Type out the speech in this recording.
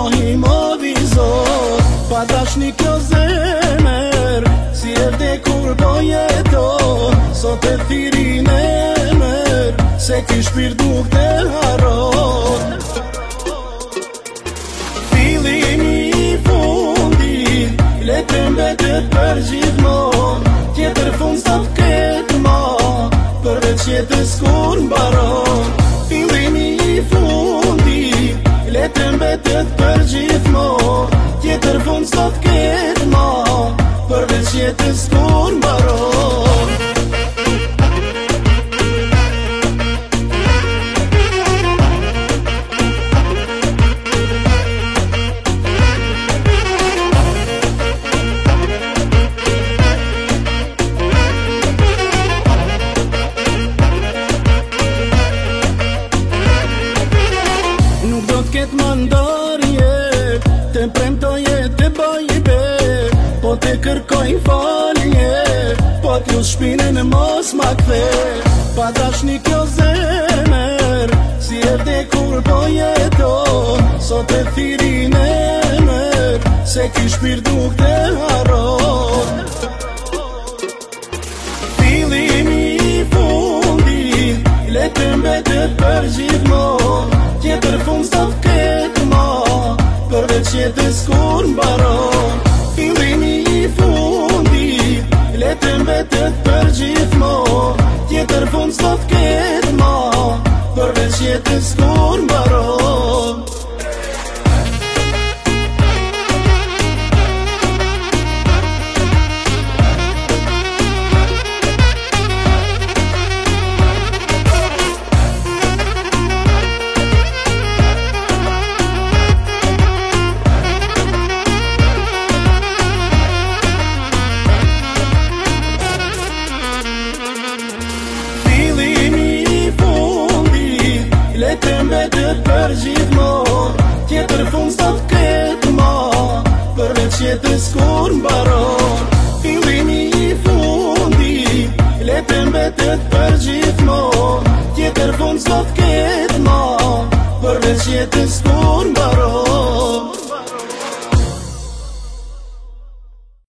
Allahi ma vizor Pa dashni kjo zemer Si e vde kur bojeto Sot e thirin e mer Se ki shpirt nuk te harron Fillimi i fundit Letë mbetet për gjithmon Tjetër fund s'ta t'ket ma Përveç jetës kur m'baron Fillimi i fundit Letë mbetet për gjithmon Tjetër fund s'ta t'ket ma Përveç jetës kur m'baron Këtë mandarje, të premtoje të bajbe Po të kërkoj falje, po t'ju shpinën mos ma kthe Pa dashni kjo zemer, si e vde kur po jeton Sot e thirin e mer, se ki shpirt nuk te harron Fillimi i fundit, letë mbetet për gjithmon Tjetër fund s'ta t'ket ma Përveç jetës kur m'baron Fillimi i fundit Letë mbetet për gjithmon Tjetër fund s'ta t'ket ma Përveç jetës kur m'baron Letë mbetet për gjithmon Tjetër fund s'ta t'ket ma Përveç jetës kur m'baron Fillimi i fundit Letë mbetet për gjithmon Tjetër fund s'ta t'ket ma Përveç jetës kur m'baron